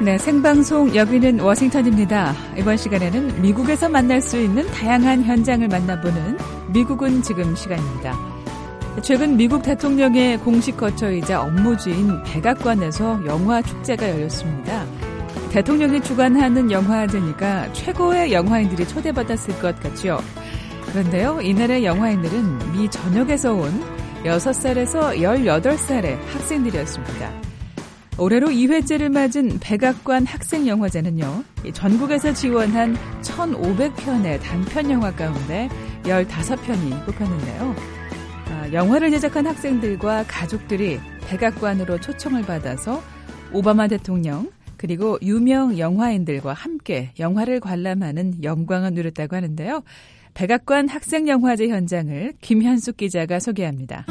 네, 생방송 여기는 워싱턴입니다. 이번 시간에는 미국에서 만날 수 있는 다양한 현장을 만나보는 미국은 지금 시간입니다. 최근 미국 대통령의 공식 거처이자 업무지인 백악관에서 영화 축제가 열렸습니다. 대통령이 주관하는 영화제니까 최고의 영화인들이 초대받았을 것 같죠. 그런데요, 이날의 영화인들은 미 전역에서 온 6살에서 18살의 학생들이었습니다. 올해로 2회째를 맞은 백악관 학생영화제는요, 전국에서 지원한 1,500편의 단편영화 가운데 15편이 뽑혔는데요. 영화를 제작한 학생들과 가족들이 백악관으로 초청을 받아서 오바마 대통령 그리고 유명 영화인들과 함께 영화를 관람하는 영광을 누렸다고 하는데요. 백악관 학생영화제 현장을 김현숙 기자가 소개합니다.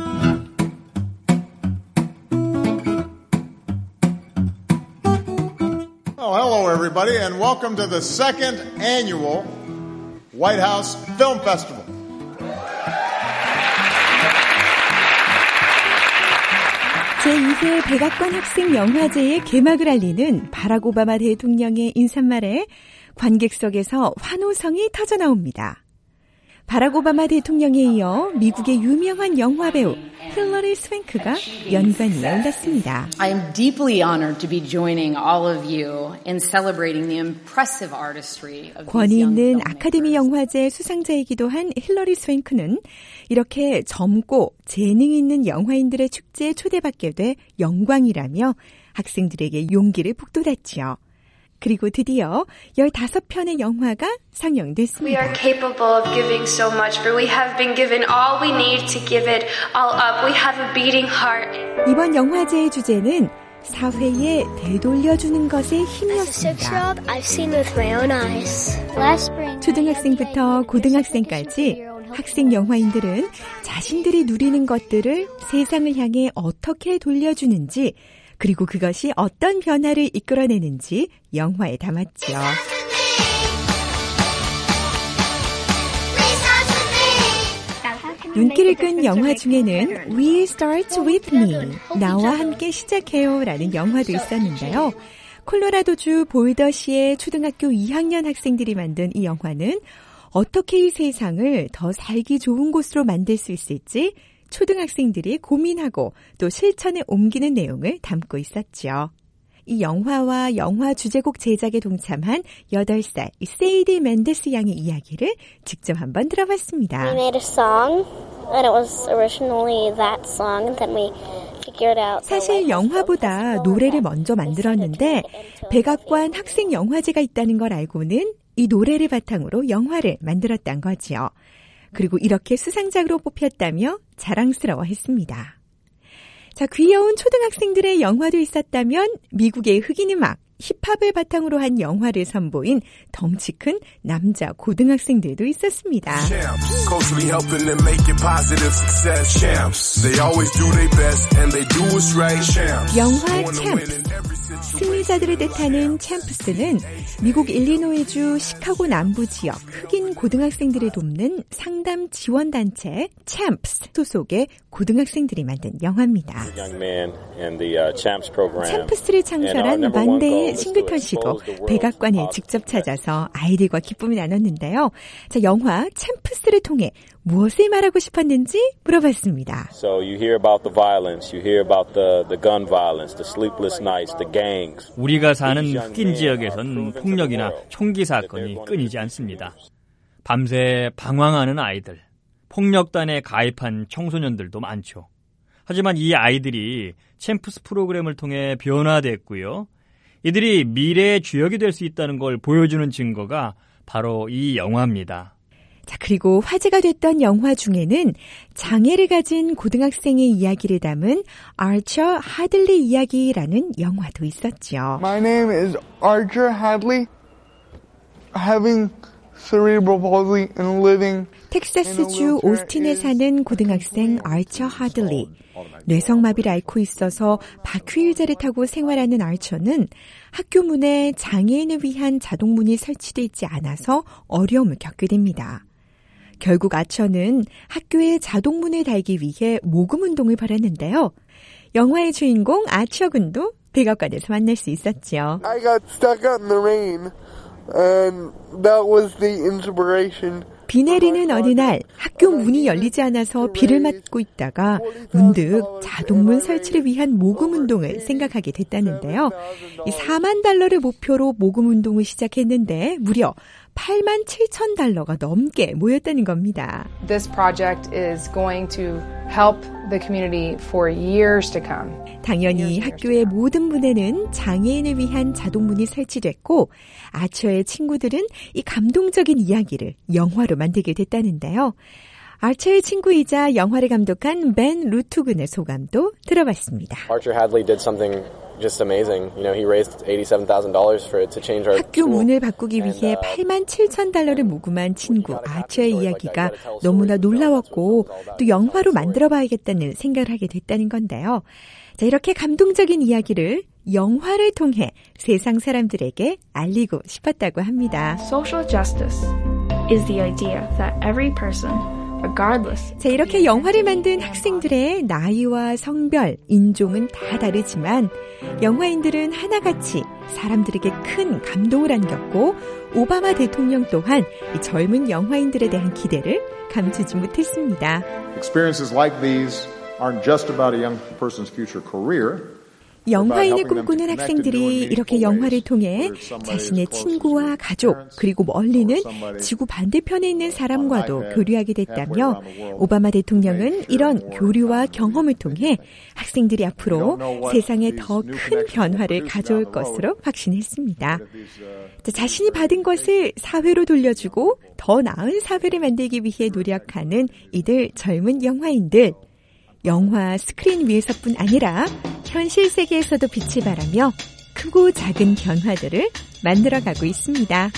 Hello, everybody, and welcome to the second annual White House Film Festival. 제2회 백악관 학생 영화제의 개막을 알리는 바락 오바마 대통령의 인사말에 관객석에서 환호성이 터져나옵니다. 바락 오바마 대통령에 이어 미국의 유명한 영화배우 힐러리 스윙크가 연관위에 올랐습니다. I am deeply honored to be joining all of you in celebrating the impressive artistry of these 권위 young 있는 filmmakers. 아카데미 영화제 수상자이기도 한 힐러리 스윙크는 이렇게 젊고 재능 있는 영화인들의 축제에 초대받게 돼 영광이라며 학생들에게 용기를 북돋았지요. 그리고 드디어 15편의 영화가 상영됐습니다. We are capable of giving so much, for we have been given all we need to give it all up. We have a beating heart. 이번 영화제의 주제는 사회에 되돌려주는 것의 As a 힘이었습니다. 6-year-old, I've seen with my own eyes. Last spring, 초등학생부터 고등학생까지 학생 영화인들은 자신들이 누리는 것들을 세상을 향해 어떻게 돌려주는지 그리고 그것이 어떤 변화를 이끌어내는지 영화에 담았죠. 눈길을 끈 영화 중에는 We Start With Me, 나와 함께 시작해요 라는 영화도 있었는데요. 콜로라도주 볼더시의 초등학교 2학년 학생들이 만든 이 영화는 어떻게 이 세상을 더 살기 좋은 곳으로 만들 수 있을지 초등학생들이 고민하고 또 실천에 옮기는 내용을 담고 있었죠. 이 영화와 영화 주제곡 제작에 동참한 8살 세이디 멘데스 양의 이야기를 직접 한번 들어봤습니다. we made a song, and it was originally that song, and then we figured out. 사실 영화보다 노래를 먼저 만들었는데 백악관 학생 영화제가 있다는 걸 알고는 이 노래를 바탕으로 영화를 만들었단 거지요. 그리고 이렇게 수상작으로 뽑혔다며 자랑스러워했습니다. 자, 귀여운 초등학생들의 영화도 있었다면 미국의 흑인 음악, 힙합을 바탕으로 한 영화를 선보인 덩치 큰 남자 고등학생들도 있었습니다. 영화 챔프스, 승리자들을 뜻하는 챔프스는 미국 일리노이주 시카고 남부 지역 흑인 고등학생들을 돕는 상담 지원단체 챔프스 소속의 고등학생들이 만든 영화입니다. 챔프스를 창설한 만데의 싱글턴 씨도 백악관에 직접 찾아서 아이들과 기쁨을 나눴는데요. 자, 영화 챔프스를 통해 무엇을 말하고 싶었는지 물어봤습니다. So you hear about the violence, you hear about the gun violence, the sleepless nights, the gangs. 우리가 사는 흑인 지역에선 폭력이나 총기 사건이 끊이지 않습니다. 밤새 방황하는 아이들, 폭력단에 가입한 청소년들도 많죠. 하지만 이 아이들이 챔프스 프로그램을 통해 변화됐고요. 이들이 미래의 주역이 될 수 있다는 걸 보여주는 증거가 바로 이 영화입니다. 자, 그리고 화제가 됐던 영화 중에는 장애를 가진 고등학생의 이야기를 담은 아처 하들리 이야기라는 영화도 있었죠. My name is Archer Hadley. Having cerebral palsy and living 텍사스주 오스틴에 사는 고등학생 아처 하들리. 뇌성마비를 앓고 있어서 바퀴의자를 타고 생활하는 아처는 학교 문에 장애인을 위한 자동문이 설치되어 있지 않아서 어려움을 겪게 됩니다. 결국 아처는 학교에 자동문을 달기 위해 모금 운동을 벌였는데요. 영화의 주인공 아처 군도 백악관에서 만날 수 있었죠. I got stuck out in the rain, and that was the inspiration. 비 내리는 어느 날 학교 문이 열리지 않아서 비를 맞고 있다가 문득 자동문 설치를 위한 모금 운동을 생각하게 됐다는데요. 이 4만 달러를 목표로 모금 운동을 시작했는데 무려 8만 7천 달러가 넘게 모였다는 겁니다. This project is going to help the community for years to come. 당연히 학교의 모든 문에는 장애인을 위한 자동문이 설치됐고 아처의 친구들은 이 감동적인 이야기를 영화로 만들게 됐다는데요. 아처의 친구이자 영화를 감독한 벤 루투근의 소감도 들어봤습니다. Archer Hadley did something just amazing. You know, he raised $87,000 for it to change our 학교 문을 바꾸기 위해 8만 7천 달러를 모금한 친구 아처의 이야기가 너무나 놀라웠고 또 영화로 만들어봐야겠다는 생각을 하게 됐다는 건데요. 자, 이렇게 감동적인 이야기를 영화를 통해 세상 사람들에게 알리고 싶었다고 합니다. Social justice is the idea that every person, regardless. 자, 이렇게 영화를 만든 학생들의 나이와 성별, 인종은 다 다르지만 영화인들은 하나같이 사람들에게 큰 감동을 안겼고 오바마 대통령 또한 이 젊은 영화인들에 대한 기대를 감추지 못했습니다. Experiences like these aren't just about a young person's future career. 영화인을 꿈꾸는 학생들이 이렇게 영화를 통해 자신의 친구와 가족 그리고 멀리는 지구 반대편에 있는 사람과도 교류하게 됐다며 오바마 대통령은 이런 교류와 경험을 통해 학생들이 앞으로 세상에 더 큰 변화를 가져올 것으로 확신했습니다. 자신이 받은 것을 사회로 돌려주고 더 나은 사회를 만들기 위해 노력하는 이들 젊은 영화인들. 영화 스크린 위에서뿐 아니라 현실 세계에서도 빛을 발하며 크고 작은 변화들을 만들어가고 있습니다.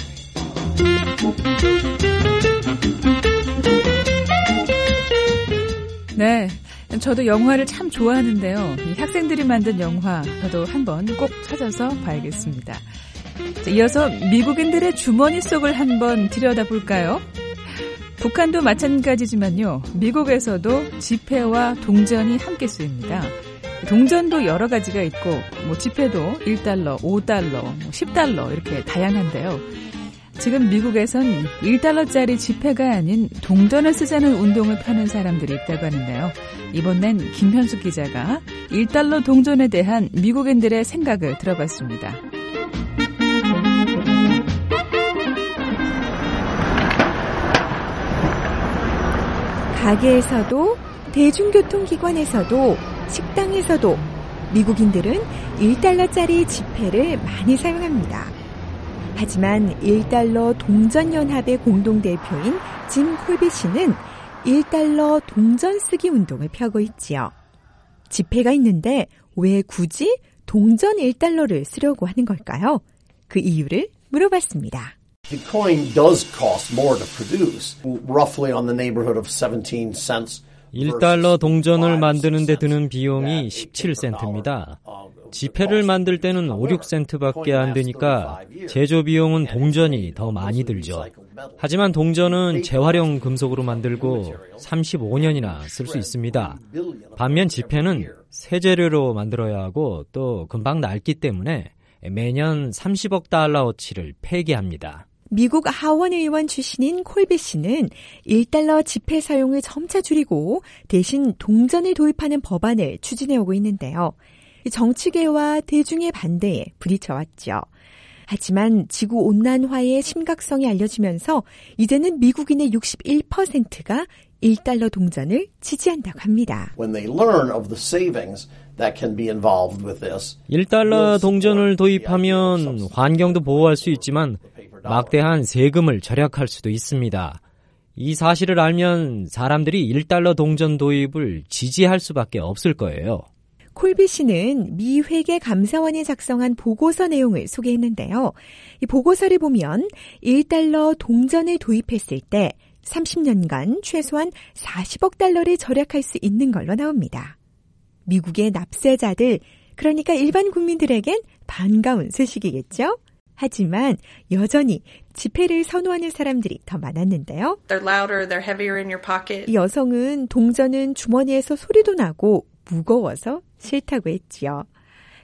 네, 저도 영화를 참 좋아하는데요. 이 학생들이 만든 영화 저도 한번 꼭 찾아서 봐야겠습니다. 자, 이어서 미국인들의 주머니 속을 한번 들여다볼까요? 북한도 마찬가지지만요. 미국에서도 지폐와 동전이 함께 쓰입니다. 동전도 여러 가지가 있고 지폐도 1달러, 5달러, 10달러 이렇게 다양한데요. 지금 미국에선 1달러짜리 지폐가 아닌 동전을 쓰자는 운동을 펴는 사람들이 있다고 하는데요. 이번엔 김현숙 기자가 1달러 동전에 대한 미국인들의 생각을 들어봤습니다. 가게에서도 대중교통기관에서도 식당에서도 미국인들은 1달러짜리 지폐를 많이 사용합니다. 하지만 1달러 동전연합의 공동대표인 짐 콜비 씨는 1달러 동전 쓰기 운동을 펴고 있지요. 지폐가 있는데 왜 굳이 동전 1달러를 쓰려고 하는 걸까요? 그 이유를 물어봤습니다. The coin does cost more to produce, roughly on the neighborhood of 17 cents. 1달러 동전을 만드는 데 드는 비용이 17센트입니다. 지폐를 만들 때는 5, 6센트밖에 안 되니까 제조 비용은 동전이 더 많이 들죠. 하지만 동전은 재활용 금속으로 만들고 35년이나 쓸 수 있습니다. 반면 지폐는 새 재료로 만들어야 하고 또 금방 낡기 때문에 매년 30억 달러어치를 폐기합니다. 미국 하원 의원 출신인 콜비 씨는 1달러 지폐 사용을 점차 줄이고 대신 동전을 도입하는 법안을 추진해오고 있는데요. 정치계와 대중의 반대에 부딪혀왔죠. 하지만 지구온난화의 심각성이 알려지면서 이제는 미국인의 61%가 1달러 동전을 지지한다고 합니다. When they learn of the savings that can be involved with this, 1달러 동전을 도입하면 환경도 보호할 수 있지만 막대한 세금을 절약할 수도 있습니다. 이 사실을 알면 사람들이 1달러 동전 도입을 지지할 수밖에 없을 거예요. 콜비 씨는 미 회계 감사원이 작성한 보고서 내용을 소개했는데요. 이 보고서를 보면 1달러 동전을 도입했을 때 30년간 최소한 40억 달러를 절약할 수 있는 걸로 나옵니다. 미국의 납세자들, 그러니까 일반 국민들에겐 반가운 소식이겠죠? 하지만 여전히 지폐를 선호하는 사람들이 더 많았는데요. They're louder, they're heavier in your pocket. 이 여성은 동전은 주머니에서 소리도 나고 무거워서 싫다고 했지요.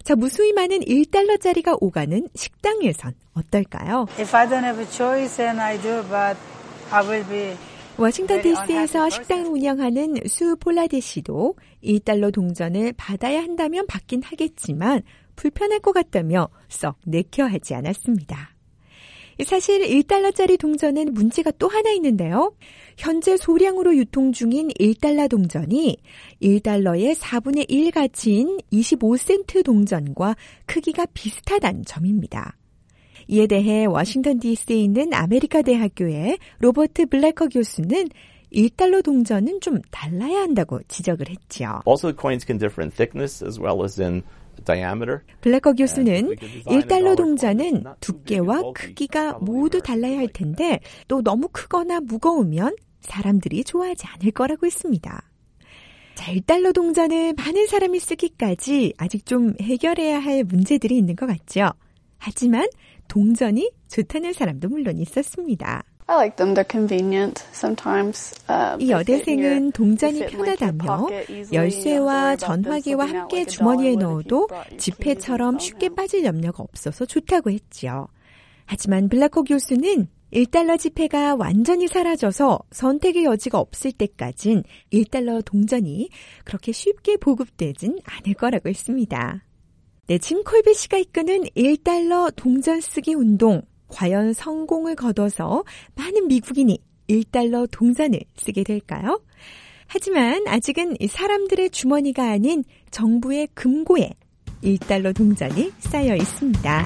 자, 무수히 많은 1달러짜리가 오가는 식당에선 어떨까요? If I don't have a choice and I do, but I will be 워싱턴 DC에서 식당을 운영하는 수 폴라데 씨도 1달러 동전을 받아야 한다면 받긴 하겠지만 불편할 것 같다며 썩 내켜하지 않았습니다. 사실 1달러짜리 동전엔 문제가 또 하나 있는데요. 현재 소량으로 유통 중인 1달러 동전이 1달러의 4분의 1 가치인 25센트 동전과 크기가 비슷하다는 점입니다. 이에 대해 워싱턴 DC에 있는 아메리카 대학교의 로버트 블래커 교수는 1달러 동전은 좀 달라야 한다고 지적을 했죠. Also, coins can differ in thickness as well as in diameter. 블래커 교수는 1달러 동전은 두께와 크기가 모두 달라야 할 텐데 또 너무 크거나 무거우면 사람들이 좋아하지 않을 거라고 했습니다. 자, 1달러 동전을 많은 사람이 쓰기까지 아직 좀 해결해야 할 문제들이 있는 것 같죠. 하지만 동전이 좋다는 사람도 물론 있었습니다. I like them. They're convenient sometimes. 이 여대생은 동전이 편하다며 열쇠와 전화기와 함께 주머니에 넣어도 지폐처럼 쉽게 빠질 염려가 없어서 좋다고 했죠. 하지만 블래커 교수는 1달러 지폐가 완전히 사라져서 선택의 여지가 없을 때까진 1달러 동전이 그렇게 쉽게 보급되진 않을 거라고 했습니다. 네, 짐 콜비 씨가 이끄는 1달러 동전 쓰기 운동, 과연 성공을 거둬서 많은 미국인이 1달러 동전을 쓰게 될까요? 하지만 아직은 사람들의 주머니가 아닌 정부의 금고에 1달러 동전이 쌓여 있습니다.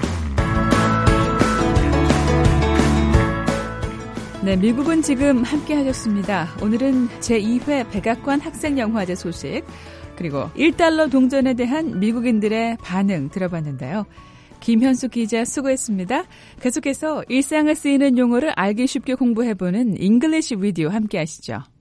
네, 미국은 지금 함께 하셨습니다. 오늘은 제2회 백악관 학생영화제 소식, 그리고 1달러 동전에 대한 미국인들의 반응 들어봤는데요. 김현숙 기자 수고했습니다. 계속해서 일상에 쓰이는 용어를 알기 쉽게 공부해보는 잉글리시 위디오 함께 하시죠.